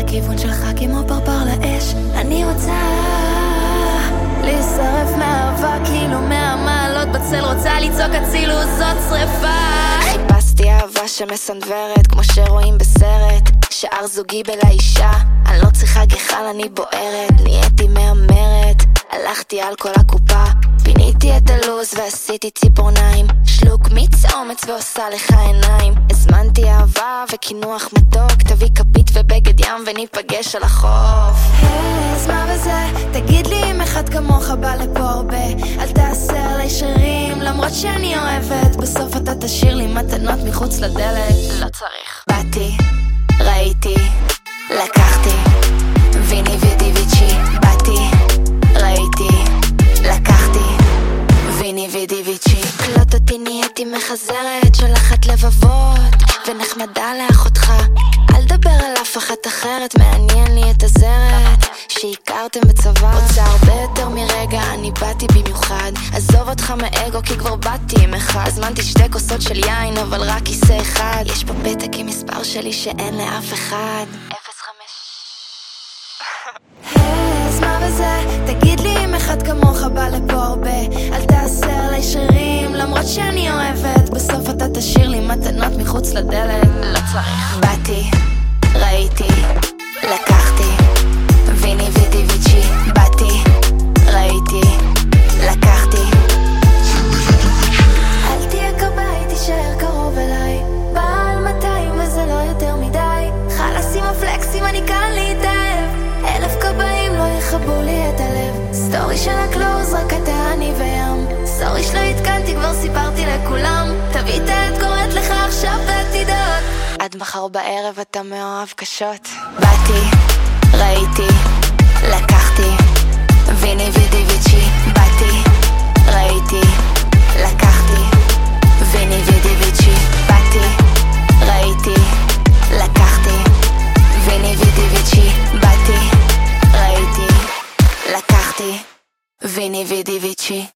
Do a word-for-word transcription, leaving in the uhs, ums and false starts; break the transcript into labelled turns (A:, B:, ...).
A: לכיוון שלך כמו פרפר לאש. אני רוצה להישרף מהאהבה כאילו מהמעלות בצל, רוצה לצעוק הצילו זאת שריפה. חיפשתי אהבה שמסנדברת כמו שרואים בסרט, שער זוגי בלאישה, אני לא צריכה גחל אני בוערת, נהייתי מאמרת, הלכתי על כל הקופה, פיניתי את הלוז ועשיתי ציפורניים, שלוק מיץ אומץ ועושה לך עיניים, הזמנתי אהבה וכינוח מתוק, תביא כפית ובגד ים וניפגש על החוף. אז מה בזה? תגיד לי אם אחד כמוך בא לפה הרבה, אל תעשה עלי שרים למרות שאני אוהבת, בסוף אתה תשאיר לי מתנות מחוץ לדלת. לא צריך. באתי, ראיתי, לקחתי, ויני ודיוויצ'י. באתי, ראיתי, לקחתי, ויני ודיוויצ'י. קלוט אותי נהייתי מחזרת, שולחת לבבות ונחמדה לאחותך, אל דבר על אף אחת אחרת, מעניין לי את הזרת שהכרתם בצבא. רוצה הרבה יותר מרגע, אני באתי במיוחד, עזוב אותך מאגו כי כבר באתי עם אחד, הזמנתי שתי כוסות של יין אבל רק כיסא אחד, יש פה פתק עם מספר שלי שאין לאף אחד. אפס חמש. אז מה בזה? תגיד לי אם אחד כמוך בא לפה הרבה, אל תעשה עלי שרים למרות שאני אוהבת, בסוף אתה תשאיר לי מתנות מחוץ לדלת. לא צריך. באתי, ראיתי, לקחתי, ויני ודיוויצ'י. באתי, ראיתי, לקחתי. אל תהיה כבאי, תישאר קרוב אליי, בעל מאתיים וזה לא יותר מדי, חלס עם הפלקסים אני כאן להתאהב, אלף כבאים לא יכבו לי את הלב, סטורי של הקלוז רק אתה אני וים, סורי שלא התקנתי כבר סיפרתי לכולם, תביא את העת קוראת לך עכשיו ותדעות, עד מחר בערב אתה מאוהב קשות. באתי, ראיתי, לקחתי, ויני ודיוויצ'י. באתי, ראיתי, לקחתי, ויני ודיוויצ'י. באתי, ראיתי, לקחתי, ויני ודיוויצ'י. באתי, ראיתי, לקחתי, ויני ודיוויצ'י.